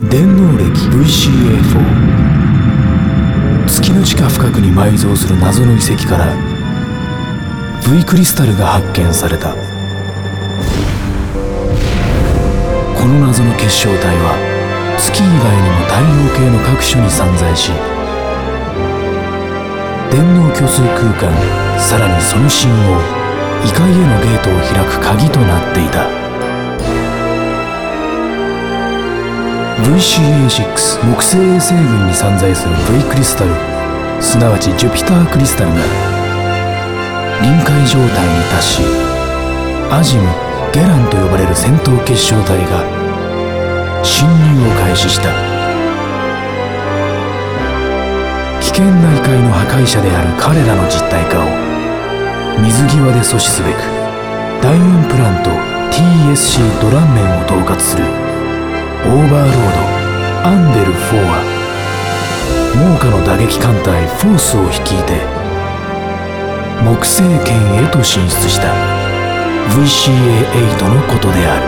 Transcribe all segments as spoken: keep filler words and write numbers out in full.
電脳歴 ブイシーエーフォー、 月の地下深くに埋蔵する謎の遺跡から V クリスタルが発見された。この謎の結晶体は月以外にも太陽系の各所に散在し、電脳虚数空間、さらにその信号、異界へのゲートを開く鍵となっていた。 ブイシーエーシックス 木星衛星群に散在する V クリスタル、すなわちジュピタークリスタルが臨界状態に達し、アジム・ゲランと呼ばれる戦闘結晶体が侵入を開始した。危険な異界の破壊者である彼らの実体化を水際で阻止すべく、第四プラント ティーエスシー ドランメンを統括するオーバーロード・アンデル・フォーは猛火の打撃艦隊フォースを率いて木星圏へと進出した ブイシーエーエイト のことである。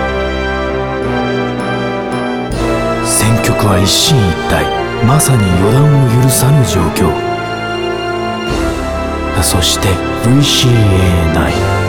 戦局は一進一退、まさに予断を許さぬ状況。そして ブイシーエーナイン